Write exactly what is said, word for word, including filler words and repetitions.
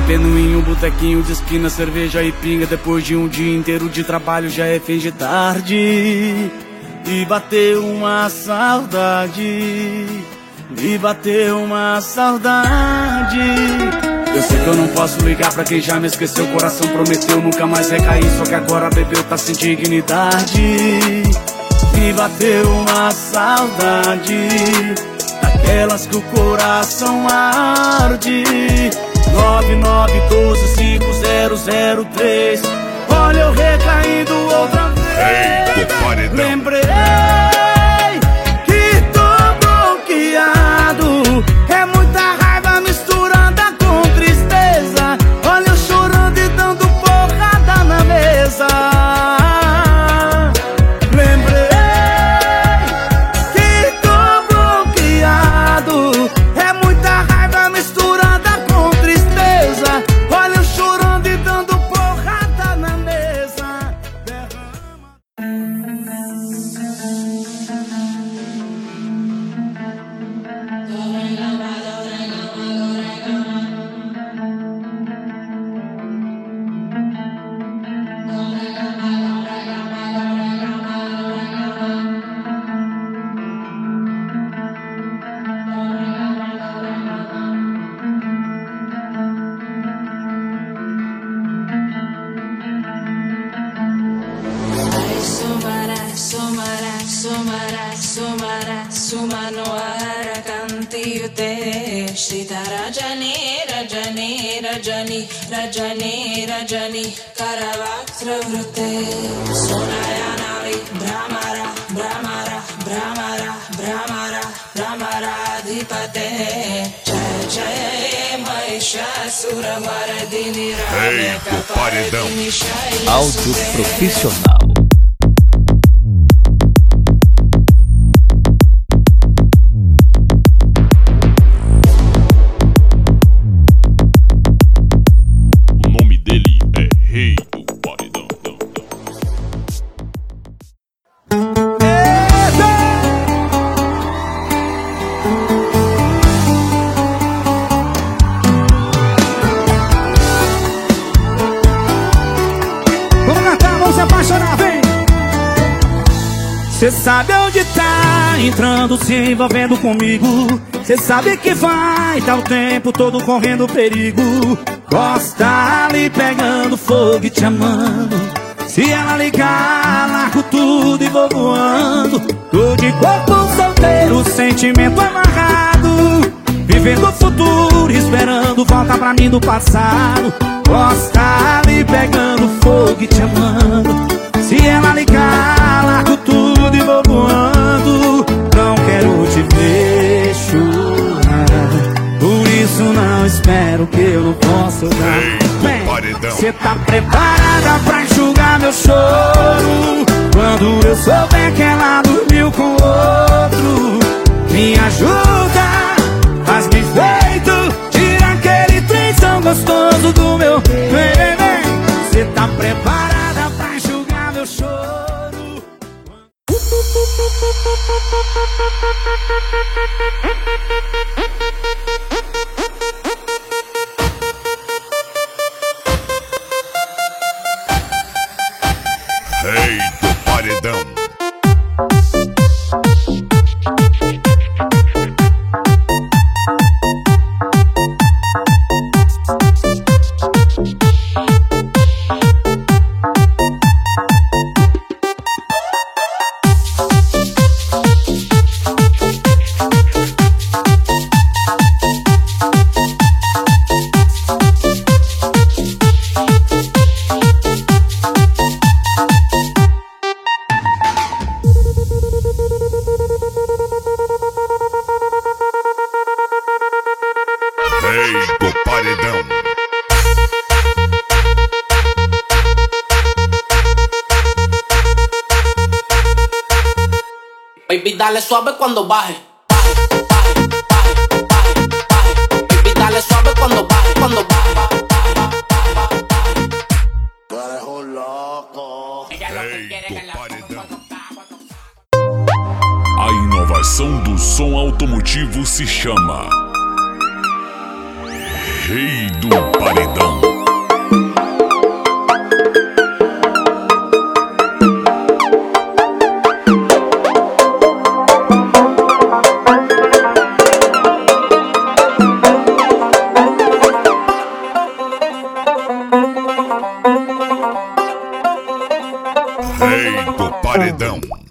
bebendo em um botequinho de esquina, cerveja e pinga. Depois de um dia inteiro de trabalho já é fim de tarde. E bateu uma saudade, me bateu uma saudade. Eu sei que eu não posso ligar pra quem já me esqueceu. O coração prometeu nunca mais recair, só que agora bebeu, tá sem dignidade. Me bateu uma saudade, daquelas que o coração arde. Nove nove um dois cinco zero zero três. Olha eu recaindo outra vez. Ei, lembrei que tô bloqueado. É muita raiva misturada com tristeza. Olha eu chorando e dando porrada na mesa. Lembrei que tô bloqueado. É muita raiva misturada com tristeza. Olha eu chorando e dando porrada na mesa. Rajani, Rajani, Karavaktravrute, Sonayanari, Brahmara, Brahmara, Brahmara, Brahmara, Brahmara, Dipate, Jaya Jaya, Mahishasura, Varadini, Eita, paredão. Áudio profissional. Cê sabe onde tá entrando, se envolvendo comigo. Cê sabe que vai tá o tempo todo correndo perigo. Gosta ali pegando fogo e te amando. Se ela ligar, largo tudo e vou voando. Tô de corpo solteiro, sentimento amarrado, vivendo o futuro, esperando volta pra mim do passado. Gosta ali pegando fogo e te amando. Se ela ligar, largo tudo e vou voando. Não quero te ver chorar, por isso não espero que eu não possa dar. Bem, cê tá preparada pra enxugar meu choro quando eu souber que ela dormiu com outro? Me ajuda, faz-me feito, tira aquele trem tão gostoso do meu. Vem, vem, vem. Cê tá preparada pra enxugar meu choro? Rei do paredão. Rei do paredão. Baby, dale suave cuando baje. Baje, baje, baje, baje, baje. Baby, dale suave cuando baje, cuando baje. Tú eres un loco. Rei do paredão. A inovação do som automotivo se chama Rei do paredão. Rei do paredão.